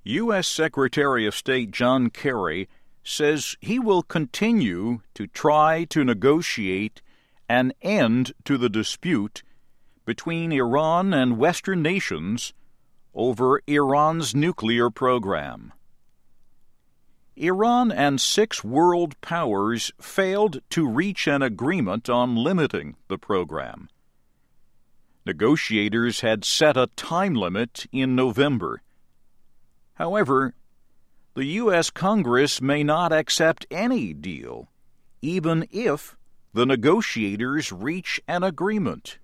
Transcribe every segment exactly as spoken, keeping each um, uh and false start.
U S Secretary of State John Kerry says he will continue to try to negotiate an end to the dispute between Iran and Western nations over Iran's nuclear program. Iran and six world powers failed to reach an agreement on limiting the program. Negotiators had set a time limit in November. However, the U S Congress may not accept any deal, even if the negotiators reach an agreement.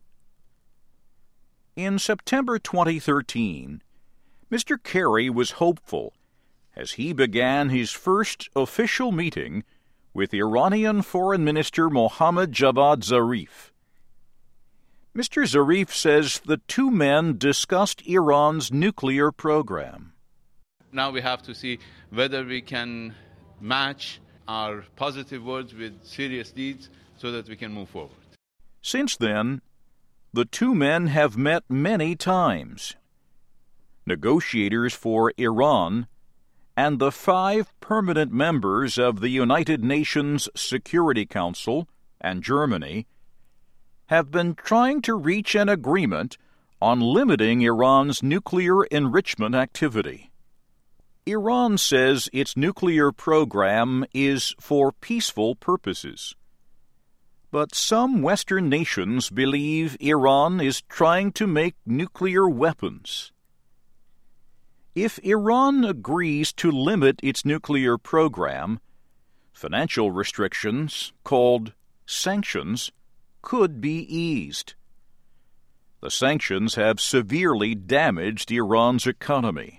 In September twenty thirteen, Mister Kerry was hopeful as he began his first official meeting with Iranian Foreign Minister Mohammad Javad Zarif. Mister Zarif says the two men discussed Iran's nuclear program. Now we have to see whether we can match our positive words with serious deeds so that we can move forward. Since then, the two men have met many times. Negotiators for Iran and the five permanent members of the United Nations Security Council and Germany have been trying to reach an agreement on limiting Iran's nuclear enrichment activity. Iran says its nuclear program is for peaceful purposes. But some Western nations believe Iran is trying to make nuclear weapons. If Iran agrees to limit its nuclear program, financial restrictions, called sanctions, could be eased. The sanctions have severely damaged Iran's economy.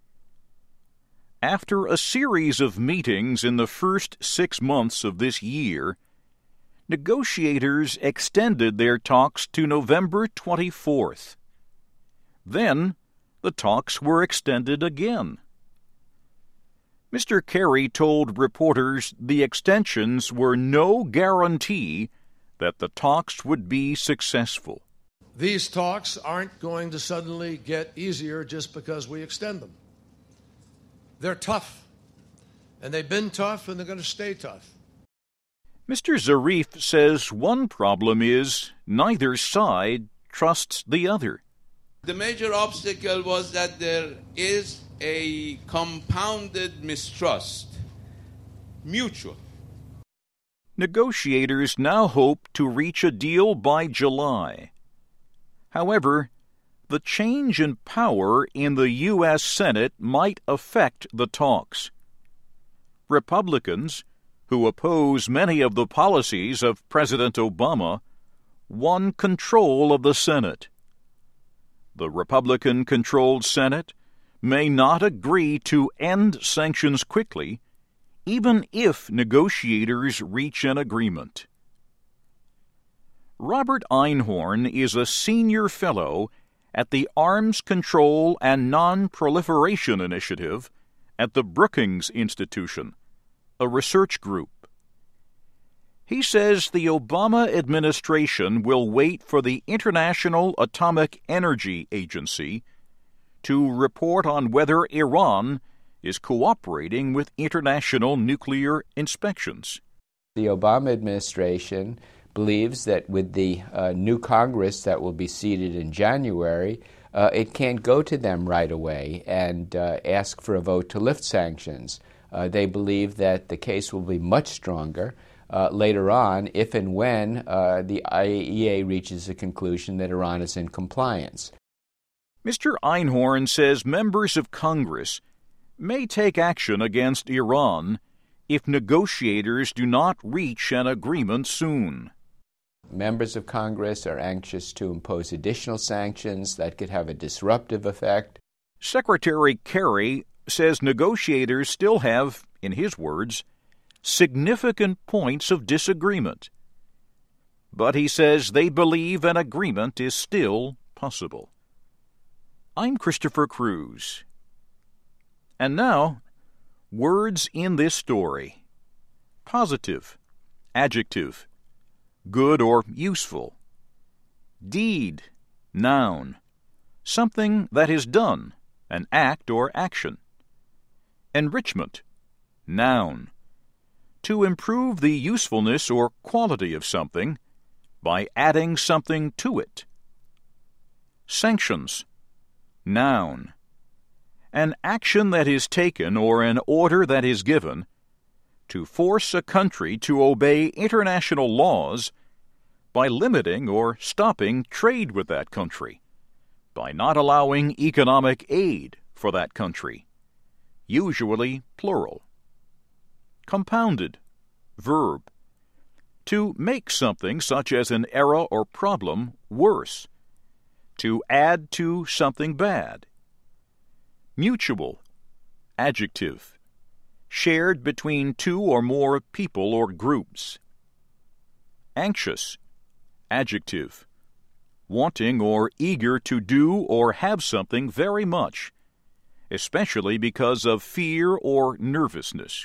After a series of meetings in the first six months of this year, negotiators extended their talks to November twenty-fourth. Then, the talks were extended again. Mister Kerry told reporters the extensions were no guarantee that the talks would be successful. These talks aren't going to suddenly get easier just because we extend them. They're tough, and they've been tough, and they're going to stay tough. Mister Zarif says one problem is neither side trusts the other. The major obstacle was that there is a compounded mistrust, mutual. Negotiators now hope to reach a deal by July. However, the change in power in the U S Senate might affect the talks. Republicans, who oppose many of the policies of President Obama, won control of the Senate. The Republican-controlled Senate may not agree to end sanctions quickly, even if negotiators reach an agreement. Robert Einhorn is a senior fellow at the Arms Control and Non-Proliferation Initiative at the Brookings Institution, a research group. He says the Obama administration will wait for the International Atomic Energy Agency to report on whether Iran is cooperating with international nuclear inspections. The Obama administration believes that with the uh, new Congress that will be seated in January, uh, it can't go to them right away and uh, ask for a vote to lift sanctions. Uh, they believe that the case will be much stronger uh, later on if and when uh, the I A E A reaches a conclusion that Iran is in compliance. Mister Einhorn says members of Congress may take action against Iran if negotiators do not reach an agreement soon. Members of Congress are anxious to impose additional sanctions that could have a disruptive effect. Secretary Kerry says negotiators still have, in his words, significant points of disagreement. But he says they believe an agreement is still possible. I'm Christopher Cruz. And now, words in this story. Positive, adjective, good or useful. Deed, noun, something that is done, an act or action. Enrichment. Noun. To improve the usefulness or quality of something by adding something to it. Sanctions. Noun. An action that is taken or an order that is given to force a country to obey international laws by limiting or stopping trade with that country, by not allowing economic aid for that country, usually plural. Compounded. Verb. To make something such as an error or problem worse. To add to something bad. Mutual. Adjective. Shared between two or more people or groups. Anxious. Adjective. Wanting or eager to do or have something very much, especially because of fear or nervousness.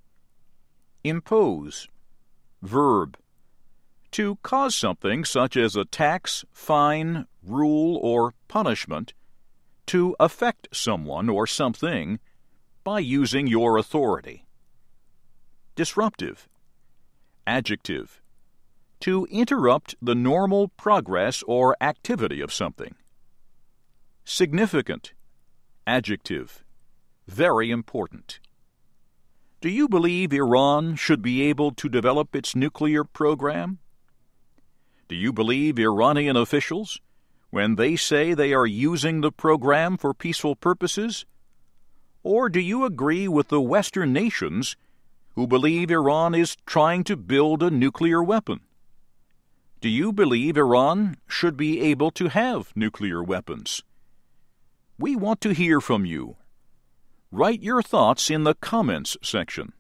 Impose. Verb. To cause something such as a tax, fine, rule, or punishment to affect someone or something by using your authority. Disruptive. Adjective. To interrupt the normal progress or activity of something. Significant. Adjective. Very important. Do you believe Iran should be able to develop its nuclear program? Do you believe Iranian officials when they say they are using the program for peaceful purposes? Or do you agree with the Western nations who believe Iran is trying to build a nuclear weapon? Do you believe Iran should be able to have nuclear weapons? We want to hear from you. Write your thoughts in the comments section.